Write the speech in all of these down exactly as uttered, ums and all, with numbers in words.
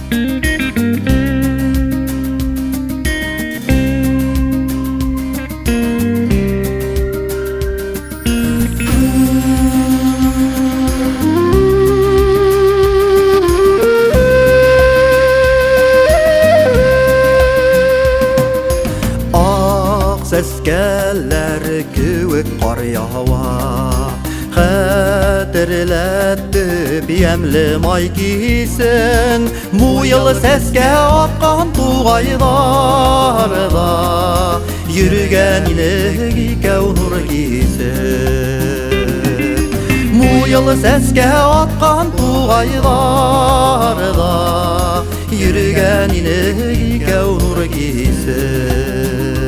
Сәскәләр кеүек кар ява, хәтерләтте ямьле май кисен, муйлы сәскә аткан тугайларда йөргән инек икәү нур кисен. Муйлы сәскә аткан тугайларда йөргән инек икәү нур кисен.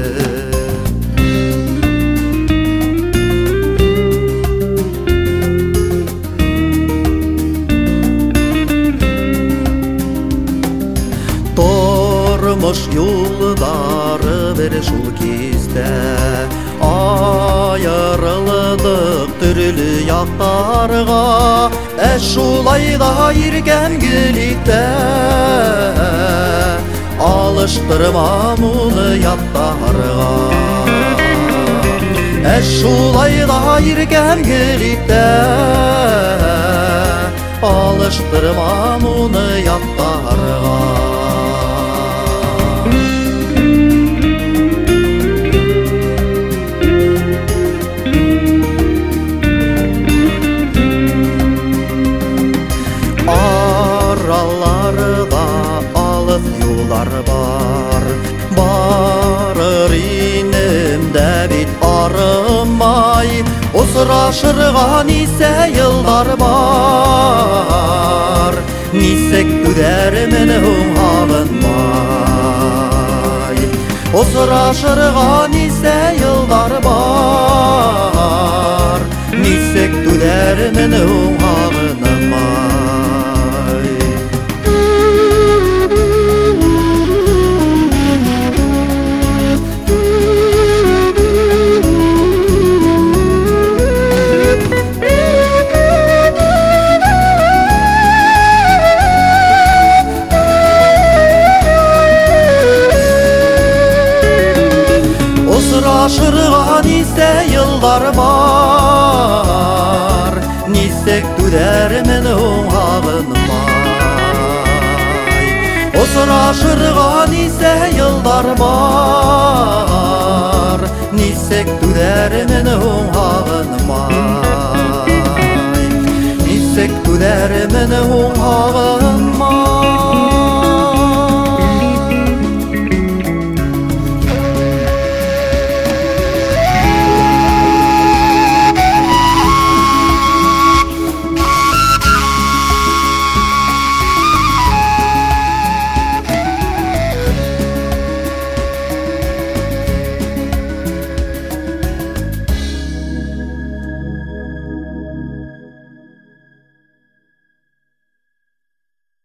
Тормыш юлдары бер шул кистә, аерылдык төрле яктарга, ә шулай да иркән гөлиттә, алыштырмам уны яттарга. Ә шулай да иркән гөлиттә, алыштырмам уны яттарга. Араларда алыс юллар бар, барыр инем дә бит арымай, осрашырга нисә еллар бар, нисек түдәрмен һуң агынмай. Осрашырга нисә еллар бар, нисек түдәрмен һуң агынмай. Осрашырга нисә еллар бар, нисек түдәрмен һуң агынмай. Осрашырга нисә еллар бар, нисек түдәрмен һуң агынмай. Нисек түдәрмен һуң